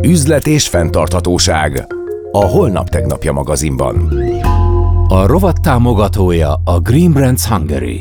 Üzlet és fenntarthatóság. A Holnap Tegnapja magazinban. A rovat támogatója a Green Brands Hungary.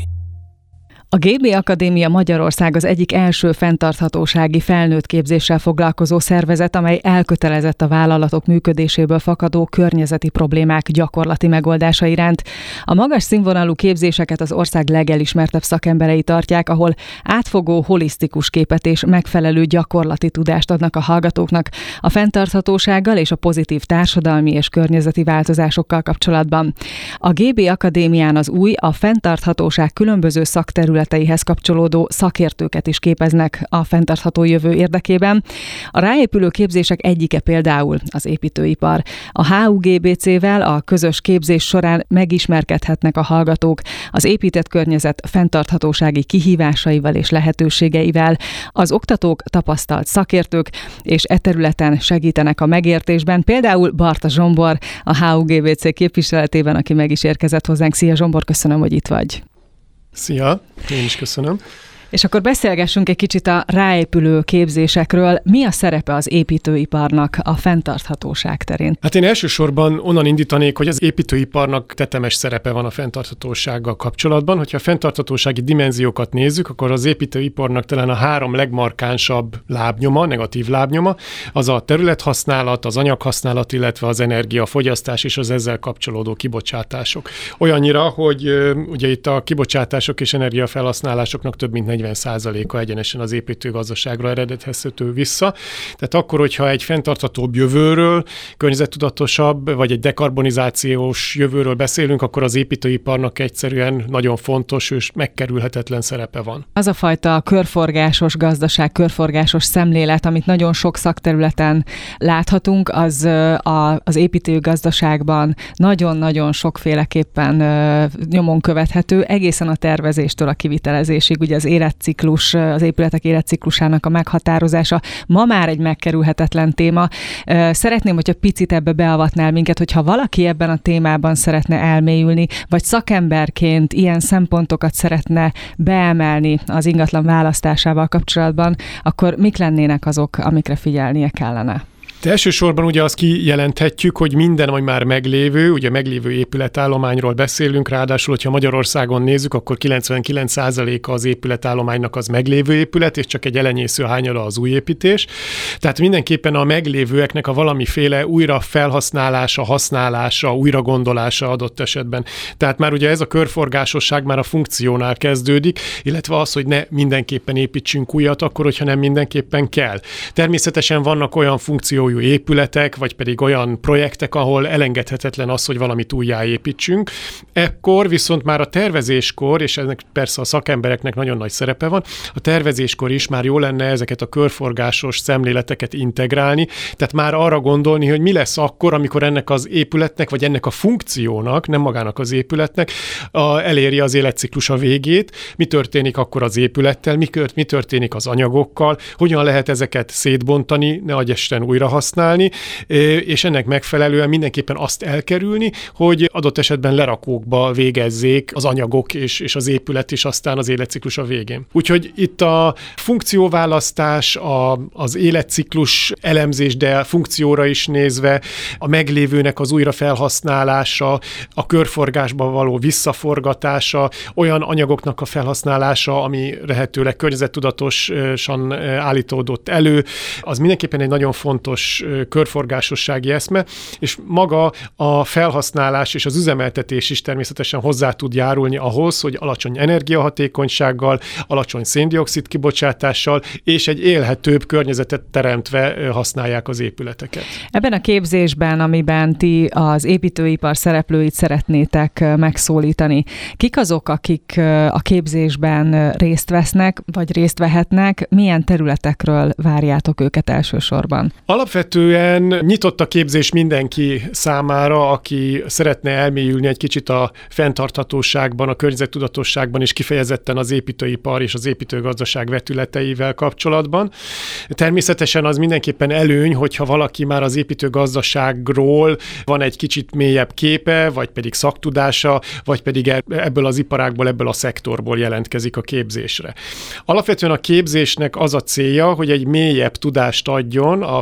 A GB Akadémia Magyarország az egyik első fenntarthatósági felnőtt képzéssel foglalkozó szervezet, amely elkötelezett a vállalatok működéséből fakadó környezeti problémák gyakorlati megoldása iránt. A magas színvonalú képzéseket az ország legelismertebb szakemberei tartják, ahol átfogó, holisztikus képet és megfelelő gyakorlati tudást adnak a hallgatóknak a fenntarthatósággal és a pozitív társadalmi és környezeti változásokkal kapcsolatban. A GB Akadémián az új, a fenntarthatóság különböző szakterületeihez kapcsolódó szakértőket is képeznek a fenntartható jövő érdekében. A ráépülő képzések egyike például az építőipar. A HUGBC-vel a közös képzés során megismerkedhetnek a hallgatók az épített környezet fenntarthatósági kihívásaival és lehetőségeivel. Az oktatók tapasztalt szakértők, és e területen segítenek a megértésben. Például Barta Zsombor, a HUGBC képviseletében, aki meg is érkezett hozzánk. Szia Zsombor, köszönöm, hogy itt vagy. Szia, én is köszönöm. És akkor beszélgessünk egy kicsit a ráépülő képzésekről. Mi a szerepe az építőiparnak a fenntarthatóság terén? Hát én elsősorban onnan indítanék, hogy az építőiparnak tetemes szerepe van a fenntarthatósággal kapcsolatban. Hogyha a fenntarthatósági dimenziókat nézzük, akkor az építőiparnak talán a 3 legmarkánsabb lábnyoma, negatív lábnyoma, az a területhasználat, az anyaghasználat, illetve az energiafogyasztás és az ezzel kapcsolódó kibocsátások. Olyannyira, hogy ugye itt a kibocsátások és energiafelhasználásoknak több mint 40%-a egyenesen az építőgazdaságra eredethethető vissza. Tehát akkor, hogyha egy fenntarthatóbb jövőről, környezettudatosabb, vagy egy dekarbonizációs jövőről beszélünk, akkor az építőiparnak egyszerűen nagyon fontos és megkerülhetetlen szerepe van. Az a fajta körforgásos gazdaság, körforgásos szemlélet, amit nagyon sok szakterületen láthatunk, az építőgazdaságban nagyon-nagyon sokféleképpen nyomon követhető, egészen a tervezéstől a kivitelezésig, ugye az életciklus, az épületek életciklusának a meghatározása ma már egy megkerülhetetlen téma. Szeretném, hogyha picit ebbe beavatnál minket, hogyha valaki ebben a témában szeretne elmélyülni, vagy szakemberként ilyen szempontokat szeretne beemelni az ingatlan választásával kapcsolatban, akkor mik lennének azok, amikre figyelnie kellene? De elsősorban ugye azt kijelenthetjük, hogy minden, ami már meglévő, ugye meglévő épületállományról beszélünk, ráadásul, hogyha Magyarországon nézzük, akkor 99%-a az épületállománynak az meglévő épület, és csak egy elenyésző hányada az új építés. Tehát mindenképpen a meglévőeknek a valamiféle újra felhasználása, használása, újragondolása adott esetben. Tehát már ugye ez a körforgásosság már a funkciónál kezdődik, illetve az, hogy ne mindenképpen építsünk újat, akkor, hogyha nem mindenképpen kell. Természetesen vannak olyan funkciójú épületek, vagy pedig olyan projektek, ahol elengedhetetlen az, hogy valamit újjáépítsünk. Ekkor viszont már a tervezéskor, és ennek persze a szakembereknek nagyon nagy szerepe van, a tervezéskor is már jó lenne ezeket a körforgásos szemléleteket integrálni, tehát már arra gondolni, hogy mi lesz akkor, amikor ennek az épületnek, vagy ennek a funkciónak, nem magának az épületnek, eléri az életciklusa végét, mi történik akkor az épülettel, mi történik az anyagokkal, hogyan lehet ezeket szétbontani, ne adj Isten újra használni, és ennek megfelelően mindenképpen azt elkerülni, hogy adott esetben lerakókba végezzék az anyagok és az épület is aztán az életciklus a végén. Úgyhogy itt a funkcióválasztás, az életciklus elemzés, de funkcióra is nézve, a meglévőnek az újrafelhasználása, a körforgásba való visszaforgatása, olyan anyagoknak a felhasználása, ami lehetőleg környezettudatosan állítódott elő, az mindenképpen egy nagyon fontos körforgásossági eszme, és maga a felhasználás és az üzemeltetés is természetesen hozzá tud járulni ahhoz, hogy alacsony energiahatékonysággal, alacsony széndioxid kibocsátással és egy élhetőbb környezetet teremtve használják az épületeket. Ebben a képzésben, amiben ti az építőipar szereplőit szeretnétek megszólítani, kik azok, akik a képzésben részt vesznek, vagy részt vehetnek, milyen területekről várjátok őket elsősorban? Alapvetően nyitott a képzés mindenki számára, aki szeretne elmélyülni egy kicsit a fenntarthatóságban, a környezettudatosságban, és kifejezetten az építőipar és az építőgazdaság vetületeivel kapcsolatban. Természetesen az mindenképpen előny, hogyha valaki már az építőgazdaságról van egy kicsit mélyebb képe, vagy pedig szaktudása, vagy pedig ebből az iparágból, ebből a szektorból jelentkezik a képzésre. Alapvetően a képzésnek az a célja, hogy egy mélyebb tudást adjon a fenntartható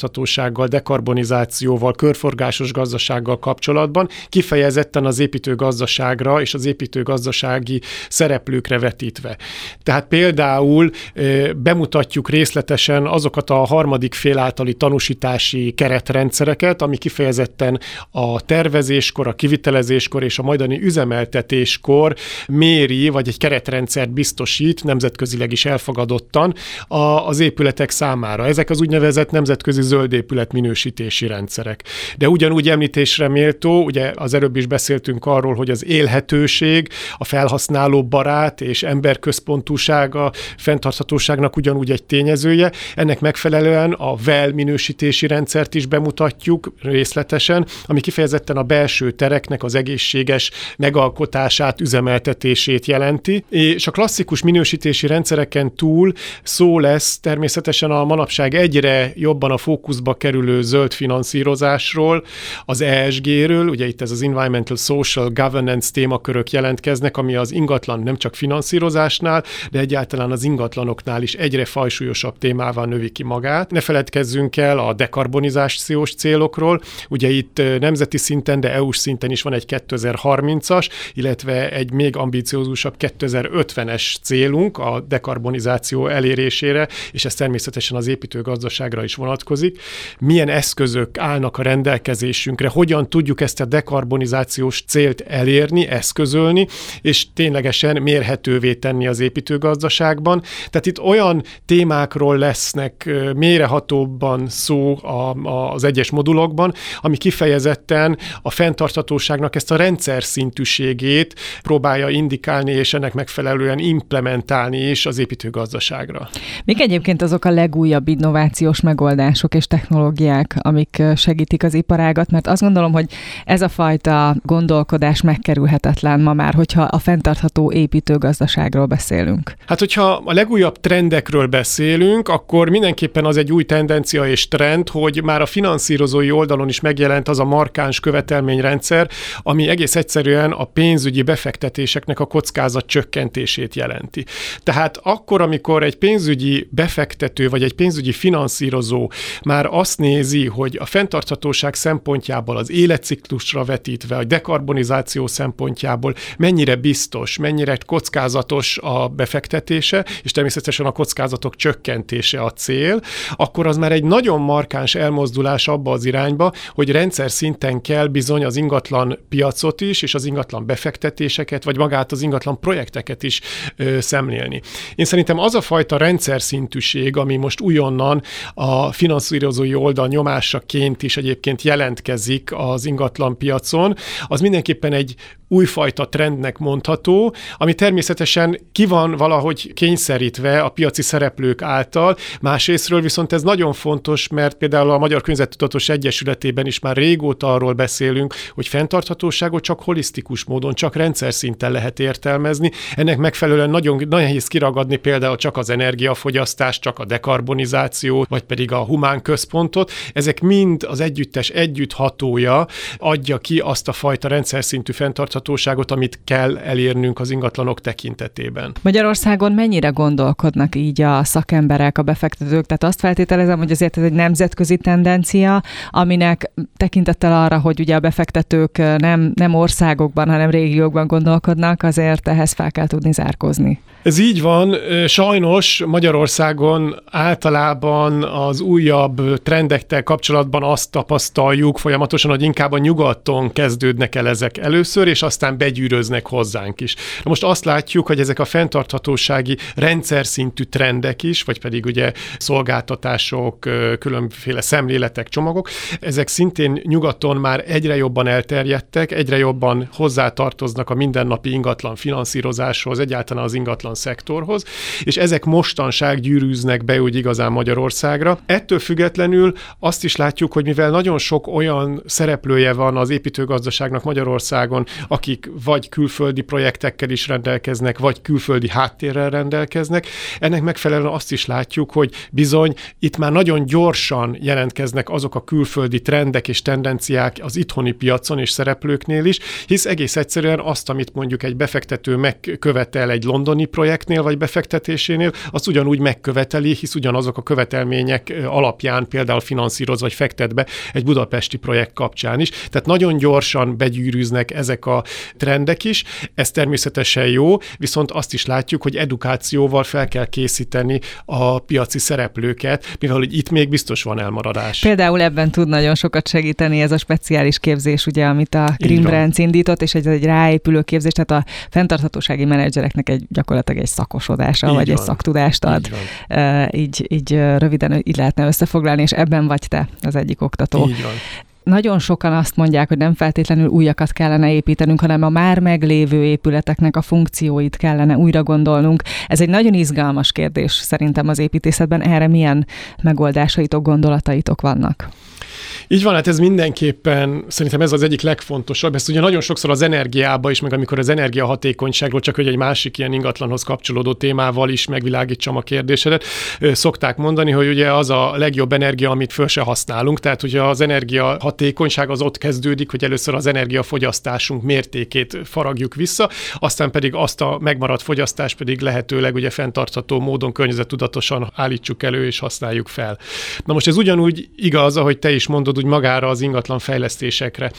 fenntarthatósággal, dekarbonizációval, körforgásos gazdasággal kapcsolatban, kifejezetten az építőgazdaságra és az építőgazdasági szereplőkre vetítve. Tehát például bemutatjuk részletesen azokat a harmadik fél általi tanúsítási keretrendszereket, ami kifejezetten a tervezéskor, a kivitelezéskor és a majdani üzemeltetéskor méri, vagy egy keretrendszert biztosít, nemzetközileg is elfogadottan az épületek számára. Ezek az úgynevezett nemzetközi zöld épület minősítési rendszerek. De ugyanúgy említésre méltó, ugye az előbb is beszéltünk arról, hogy az élhetőség, a felhasználó barát és emberközpontúság a fenntarthatóságnak ugyanúgy egy tényezője. Ennek megfelelően a WELL minősítési rendszert is bemutatjuk részletesen, ami kifejezetten a belső tereknek az egészséges megalkotását, üzemeltetését jelenti. És a klasszikus minősítési rendszereken túl szó lesz természetesen a manapság egyre jobban a fókuszba kerülő zöld finanszírozásról, az ESG-ről, ugye itt ez az Environmental Social Governance témakörök jelentkeznek, ami az ingatlan nem csak finanszírozásnál, de egyáltalán az ingatlanoknál is egyre fajsúlyosabb témával növi ki magát. Ne feledkezzünk el a dekarbonizációs célokról, ugye itt nemzeti szinten, de EU-s szinten is van egy 2030-as, illetve egy még ambiciózusabb 2050-es célunk a dekarbonizáció elérésére, és ez természetesen az építőgazdaságra is vonatkozik. Milyen eszközök állnak a rendelkezésünkre, hogyan tudjuk ezt a dekarbonizációs célt elérni, eszközölni, és ténylegesen mérhetővé tenni az építőgazdaságban. Tehát itt olyan témákról lesznek mélyrehatóbban szó az egyes modulokban, ami kifejezetten a fenntarthatóságnak ezt a rendszer szintűségét próbálja indikálni, és ennek megfelelően implementálni is az építőgazdaságra. Mik egyébként azok a legújabb innovációs megoldások és technológiák, amik segítik az iparágat? Mert azt gondolom, hogy ez a fajta gondolkodás megkerülhetetlen ma már, hogyha a fenntartható építőgazdaságról beszélünk. Hát, hogyha a legújabb trendekről beszélünk, akkor mindenképpen az egy új tendencia és trend, hogy már a finanszírozói oldalon is megjelent az a markáns követelményrendszer, ami egész egyszerűen a pénzügyi befektetéseknek a kockázat csökkentését jelenti. Tehát akkor, amikor egy pénzügyi befektető vagy egy pénzügyi finanszírozó már azt nézi, hogy a fenntarthatóság szempontjából, az életciklusra vetítve, a dekarbonizáció szempontjából mennyire biztos, mennyire kockázatos a befektetése, és természetesen a kockázatok csökkentése a cél, akkor az már egy nagyon markáns elmozdulás abba az irányba, hogy rendszer szinten kell bizony az ingatlan piacot is, és az ingatlan befektetéseket, vagy magát az ingatlan projekteket is szemlélni. Én szerintem az a fajta rendszer szintűség, ami most újonnan a finanszírozói oldal nyomásaként is egyébként jelentkezik az ingatlan piacon, az mindenképpen egy újfajta trendnek mondható, ami természetesen ki van valahogy kényszerítve a piaci szereplők által, másrésztről viszont ez nagyon fontos, mert például a Magyar Környezettudatos Egyesületében is már régóta arról beszélünk, hogy fenntarthatóságot csak holisztikus módon, csak rendszer szinten lehet értelmezni. Ennek megfelelően nagyon nehéz kiragadni például csak az energiafogyasztást, csak a dekarbonizációt, vagy pedig a humán központot. Ezek mind az együttes együtthatója adja ki azt a fajta rendszer szintű fenntarthatóságot, amit kell elérnünk az ingatlanok tekintetében. Magyarországon mennyire gondolkodnak így a szakemberek, a befektetők? Tehát azt feltételezem, hogy azért ez egy nemzetközi tendencia, aminek tekintettel arra, hogy ugye a befektetők nem országokban, hanem régiókban gondolkodnak, azért ehhez fel kell tudni zárkózni. Ez így van. Sajnos Magyarországon általában az újabb trendekkel kapcsolatban azt tapasztaljuk folyamatosan, hogy inkább a nyugaton kezdődnek el ezek először, és aztán begyűröznek hozzánk is. Na most azt látjuk, hogy ezek a fenntarthatósági rendszer szintű trendek is, vagy pedig ugye szolgáltatások, különféle szemléletek, csomagok, ezek szintén nyugaton már egyre jobban elterjedtek, egyre jobban hozzátartoznak a mindennapi ingatlan finanszírozáshoz, egyáltalán az ingatlan szektorhoz, és ezek mostanság gyűrűznek be úgy igazán Magyarországra. Ettől függetlenül azt is látjuk, hogy mivel nagyon sok olyan szereplője van az építőgazdaságnak Magyarországon, akik vagy külföldi projektekkel is rendelkeznek, vagy külföldi háttérrel rendelkeznek, ennek megfelelően azt is látjuk, hogy bizony itt már nagyon gyorsan jelentkeznek azok a külföldi trendek és tendenciák az itthoni piacon és szereplőknél is, hisz egész egyszerűen azt, amit mondjuk egy befektető megkövetel egy londoni projektnél, projektnél vagy befektetésénél, azt ugyanúgy megköveteli, hisz ugyanazok a követelmények alapján például finanszíroz vagy fektet be egy budapesti projekt kapcsán is. Tehát nagyon gyorsan begyűrűznek ezek a trendek is. Ez természetesen jó, viszont azt is látjuk, hogy edukációval fel kell készíteni a piaci szereplőket, mivel hogy itt még biztos van elmaradás. Például ebben tud nagyon sokat segíteni ez a speciális képzés, ugye, amit a Green Brands indított, és ez egy ráépülő képzés, tehát a fenntarthatósági menedzsereknek gyakorlatilag egy szakosodása, vagy egy szaktudást ad. Így röviden így lehetne összefoglalni, és ebben vagy te az egyik oktató. Így van. Nagyon sokan azt mondják, hogy nem feltétlenül újakat kellene építenünk, hanem a már meglévő épületeknek a funkcióit kellene újra gondolnunk. Ez egy nagyon izgalmas kérdés szerintem az építészetben. Erre milyen megoldásaitok, gondolataitok vannak? Így van, hát ez mindenképpen, szerintem ez az egyik legfontosabb. Ezt ugye nagyon sokszor az energiába is, meg amikor az energiahatékonyságról, csak hogy egy másik ilyen ingatlanhoz kapcsolódó témával is megvilágítsam a kérdésedet, szokták mondani, hogy ugye az a legjobb energia, amit föl se használunk, tehát ugye az energiahatékonyság az ott kezdődik, hogy először az energiafogyasztásunk mértékét faragjuk vissza, aztán pedig azt a megmaradt fogyasztást pedig lehetőleg ugye fenntartható módon környezettudatosan állítsuk elő és használjuk fel. Na most ez ugyanúgy igaz, ahogy te is mondod, úgy magára az ingatlan fejlesztésekre.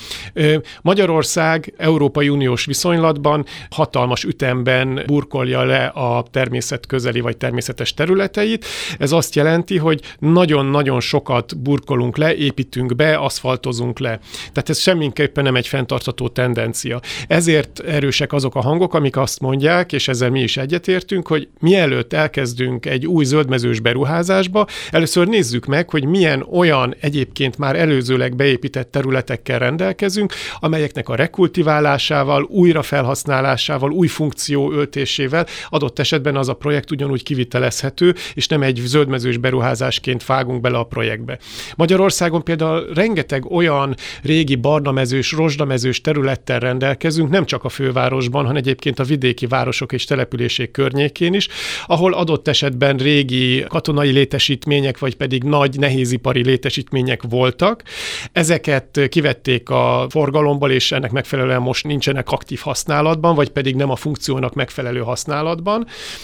Magyarország Európai Uniós viszonylatban hatalmas ütemben burkolja le a természet közeli vagy természetes területeit. Ez azt jelenti, hogy nagyon-nagyon sokat burkolunk le, építünk be, aszfaltozunk le. Tehát ez semmiképpen nem egy fenntartható tendencia. Ezért erősek azok a hangok, amik azt mondják, és ezzel mi is egyetértünk, hogy mielőtt elkezdünk egy új zöldmezős beruházásba, először nézzük meg, hogy milyen olyan egyébként már előzőleg beépített területekkel rendelkezünk, amelyeknek a rekultiválásával, újrafelhasználásával, új funkció öltésével adott esetben az a projekt ugyanúgy kivitelezhető, és nem egy zöldmezős beruházásként vágunk bele a projektbe. Magyarországon például rengeteg olyan régi barnamezős, rozsdamezős területtel rendelkezünk, nem csak a fővárosban, hanem egyébként a vidéki városok és települések környékén is, ahol adott esetben régi katonai létesítmények, vagy pedig nagy nehézipari létesítmények voltak. Ezeket kivették a forgalomból, és ennek megfelelően most nincsenek aktív használatban, vagy pedig nem a funkciónak megfelelő használatban.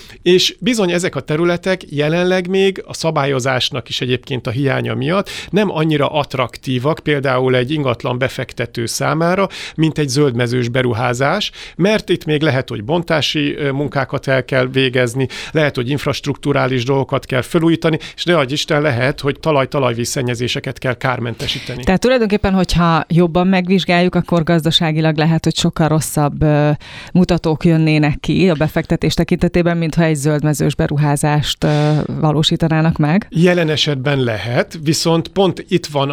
És bizony ezek a területek jelenleg még a szabályozásnak is egyébként a hiánya miatt nem annyira attraktívak, például egy ingatlan befektető számára, mint egy zöldmezős beruházás, mert itt még lehet, hogy bontási munkákat el kell végezni, lehet, hogy infrastrukturális dolgokat kell felújítani, és ne adj Isten, lehet, hogy talajvízszennyezéseket kell kármentesíteni. Tehát tulajdonképpen, hogyha jobban megvizsgáljuk, akkor gazdaságilag lehet, hogy sokkal rosszabb mutatók jönnének ki a befektetés tekintetében, mintha egy zöldmezős beruházást valósítanának meg. Jelen esetben lehet, viszont pont itt van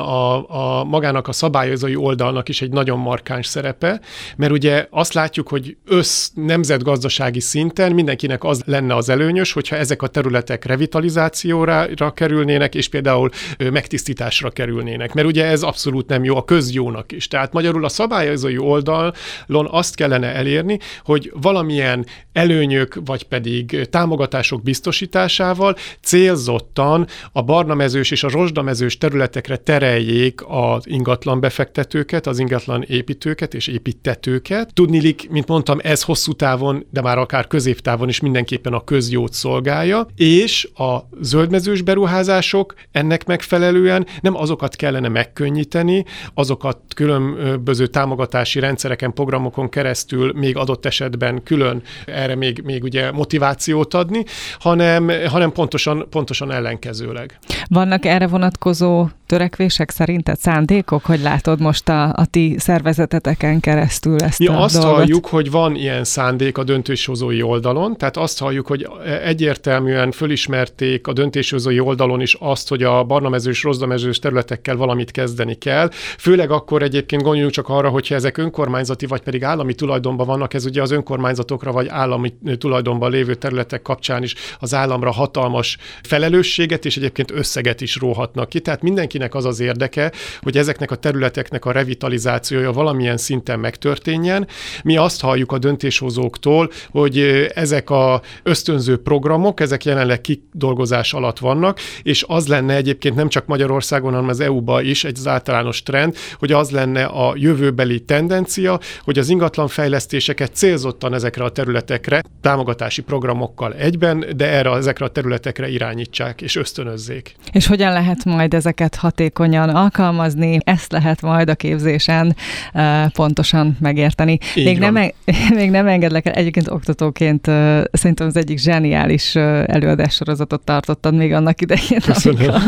a magának a szabályozói oldalnak is egy nagyon markáns szerepe, mert ugye azt látjuk, hogy nemzetgazdasági szinten mindenkinek az lenne az előnyös, hogyha ezek a területek revitalizációra kerülnének, és például megtisztításra kerülnének. Mert ugye ez abszolút nem jó a közjónak is. Tehát magyarul a szabályozói oldalon azt kellene elérni, hogy valamilyen előnyök, vagy pedig támogatások biztosításával célzottan a barnamezős és a rozsdamezős területekre tereljék az ingatlan befektetőket, az ingatlan építőket és építtetőket. Tudniillik, mint mondtam, ez hosszú távon, de már akár középtávon is mindenképpen a közjót szolgálja, és a zöldmezős beruházások ennek megfelelően nem azokat kellene megkönnyíteni, azokat különböző támogatási rendszereken, programokon keresztül még adott esetben külön erre még ugye motivációt adni, hanem pontosan ellenkezőleg. Vannak erre vonatkozó törekvések szerinted, szándékok, hogy látod most a ti szervezeteteken keresztül ezt a dolgot? Azt halljuk, hogy van ilyen szándék a döntéshozói oldalon, tehát azt halljuk, hogy egyértelműen fölismerték a döntéshozói oldalon is azt, hogy a barnamezős, rozsdamezős területekkel valamit kezdeni kell. Főleg akkor egyébként gondoljunk csak arra, hogyha ezek önkormányzati vagy pedig állami tulajdonban vannak, ez ugye az önkormányzatokra vagy állami tulajdonban lévő területek kapcsán is az államra hatalmas felelősséget és egyébként összeget is róhatnak ki. Tehát mindenkinek az az érdeke, hogy ezeknek a területeknek a revitalizációja valamilyen szinten megtörténjen. Mi azt halljuk a döntéshozóktól, hogy ezek a ösztönző programok, ezek jelenleg kidolgozás alatt vannak, és az lenne egyébként nem csak Magyarországon, hanem az EU-ban is egy általános trend, hogy az lenne a jövőbeli tendencia, hogy az ingatlanfejlesztéseket célzottan ezekre a területekre, támogatási programokkal egyben, de ezekre a területekre irányítsák és ösztönözzék. És hogyan lehet majd ezeket hatékonyan alkalmazni? Ezt lehet majd a képzésen pontosan megérteni. Még nem engedlek el, egyébként oktatóként szerintem az egyik zseniális előadássorozatot tartottad még annak idején. Köszönöm.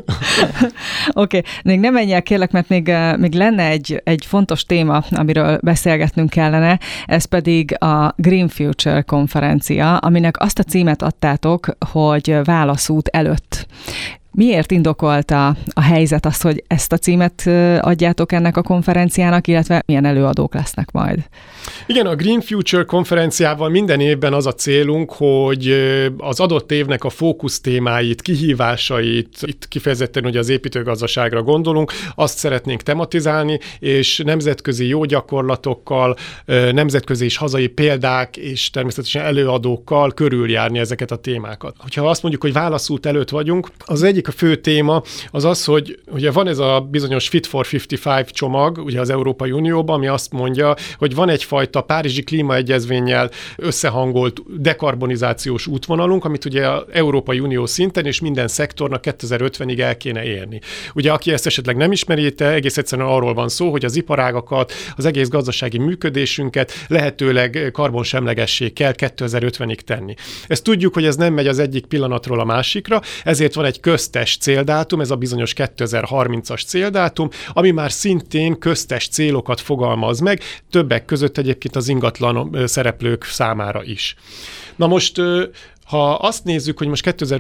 Oké, még nem menj el, kérlek, mert még lenne egy fontos téma, amiről beszélgetnünk kellene, ez pedig a Green Future konferencia, aminek azt a címet adtátok, hogy válaszút előtt. Miért indokolt a helyzet az, hogy ezt a címet adjátok ennek a konferenciának, illetve milyen előadók lesznek majd? Igen, a Green Future konferenciával minden évben az a célunk, hogy az adott évnek a fókusztémáit, kihívásait, itt kifejezetten ugye az építőgazdaságra gondolunk, azt szeretnénk tematizálni, és nemzetközi jó gyakorlatokkal, nemzetközi és hazai példák, és természetesen előadókkal körüljárni ezeket a témákat. Hogyha azt mondjuk, hogy válaszút előtt vagyunk, az egyik a fő téma az az, hogy ugye van ez a bizonyos Fit for 55 csomag, ugye az Európai Unióban, ami azt mondja, hogy van egyfajta Párizsi klímaegyezvénnyel összehangolt dekarbonizációs útvonalunk, amit ugye az Európai Unió szinten és minden szektornak 2050-ig el kéne érni. Ugye aki ezt esetleg nem ismeri, egész egyszerűen arról van szó, hogy az iparágakat, az egész gazdasági működésünket lehetőleg karbonsemlegessé kell 2050-ig tenni. Ezt tudjuk, hogy ez nem megy az egyik pillanatról a másikra, ezért van egy köztes céldátum, ez a bizonyos 2030-as céldátum, ami már szintén köztes célokat fogalmaz meg, többek között egyébként az ingatlan szereplők számára is. Na most, ha azt nézzük, hogy most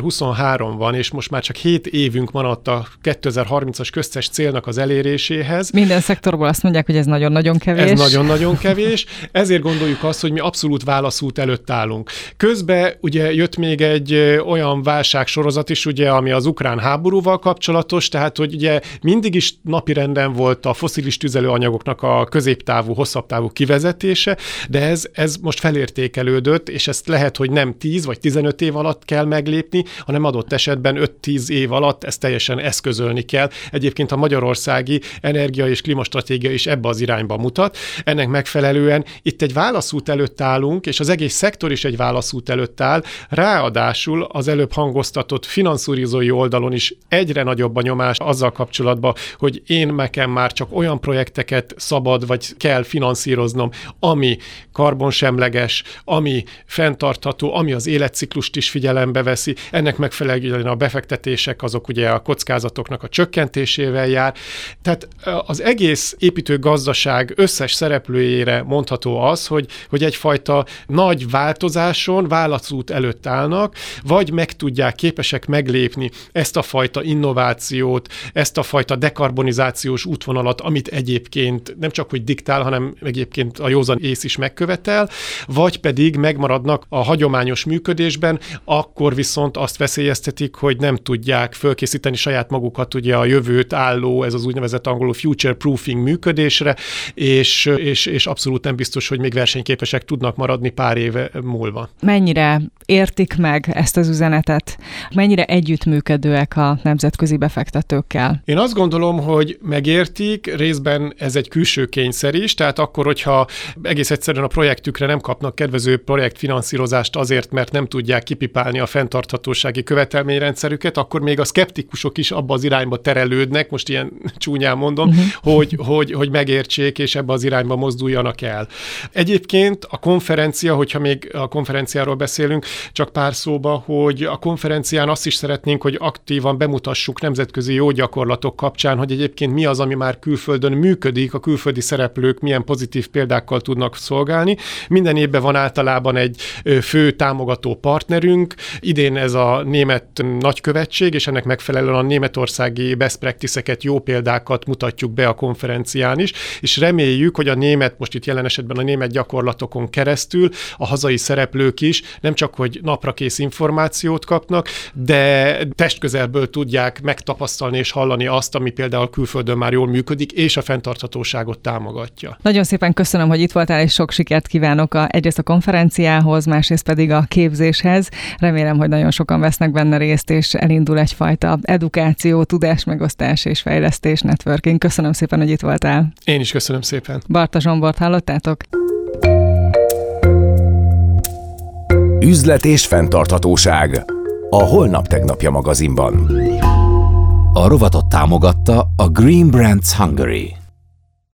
2023 van, és most már csak 7 évünk maradt a 2030-as köztes célnak az eléréséhez. Minden szektorból azt mondják, hogy ez nagyon-nagyon kevés. Ez nagyon-nagyon kevés, ezért gondoljuk azt, hogy mi abszolút válaszút előtt állunk. Közben ugye jött még egy olyan válságsorozat is, ugye, ami az ukrán háborúval kapcsolatos, tehát hogy ugye mindig is napirenden volt a fosszilis tüzelőanyagoknak a középtávú, hosszabb távú kivezetése, de ez most felértékelődött, és ezt lehet, hogy nem 10 vagy 15 év alatt kell meglépni, hanem adott esetben 5-10 év alatt ezt teljesen eszközölni kell. Egyébként a magyarországi energia- és klímastratégia is ebbe az irányba mutat. Ennek megfelelően itt egy válaszút előtt állunk, és az egész szektor is egy válaszút előtt áll. Ráadásul az előbb hangoztatott finanszírozói oldalon is egyre nagyobb a nyomás azzal kapcsolatban, hogy nekem már csak olyan projekteket szabad vagy kell finanszíroznom, ami karbonsemleges, ami fenntartható, ami az életciklust is figyelembe veszi. Ennek megfelelően a befektetések azok ugye a kockázatoknak a csökkentésével jár. Tehát az egész építőgazdaság összes szereplőjére mondható az, hogy egyfajta nagy változáson válaszút előtt állnak, vagy képesek meglépni ezt a fajta innovációt, ezt a fajta dekarbonizációs útvonalat, amit egyébként nem csak hogy diktál, hanem egyébként a józan ész is megkövetel, vagy pedig megmaradnak a hagyományos működésben, akkor viszont azt veszélyeztetik, hogy nem tudják fölkészíteni saját magukat ugye a jövőt álló, ez az úgynevezett angolul future proofing működésre, és abszolút nem biztos, hogy még versenyképesek tudnak maradni pár éve múlva. Mennyire értik meg ezt az üzenetet? Mennyire együttműködőek a nemzetközi befektetőkkel? Én azt gondolom, hogy megértik, részben ez egy külső kényszer is, tehát akkor, hogyha egész egyszerűen a projektükre nem kapnak kedvező projektfinanszírozást azért, mert nem tudják kipipálni a fenntarthatósági követelményrendszerüket, akkor még a szkeptikusok is abba az irányba terelődnek, most ilyen csúnyán mondom, hogy megértsék, és ebbe az irányba mozduljanak el. Egyébként a konferencia, hogyha még a konferenciáról beszélünk, csak pár szóba, hogy a konferencián azt is szeretnénk, hogy aktívan bemutassuk nemzetközi jó gyakorlatok kapcsán, hogy egyébként mi az, ami már külföldön működik, a külföldi szereplők milyen pozitív példákkal tudnak szolgálni. Minden évben van általában egy fő támogató partner, partnerünk. Idén ez a német nagykövetség, és ennek megfelelően a németországi best practice-eket, jó példákat mutatjuk be a konferencián is, és reméljük, hogy a német, most itt jelen esetben a német gyakorlatokon keresztül a hazai szereplők is nem csak, hogy naprakész információt kapnak, de testközelből tudják megtapasztalni és hallani azt, ami például külföldön már jól működik, és a fenntarthatóságot támogatja. Nagyon szépen köszönöm, hogy itt voltál, és sok sikert kívánok egyrészt a konferenciához, másrészt pedig a képzéshez. Remélem, hogy nagyon sokan vesznek benne részt, és elindul egyfajta edukáció, tudásmegosztás és fejlesztés, networking. Köszönöm szépen, hogy itt voltál. Én is köszönöm szépen. Barta Zsombort hallottátok? Üzlet és fenntarthatóság a Holnap Tegnapja magazinban. A rovatot támogatta a Green Brands Hungary.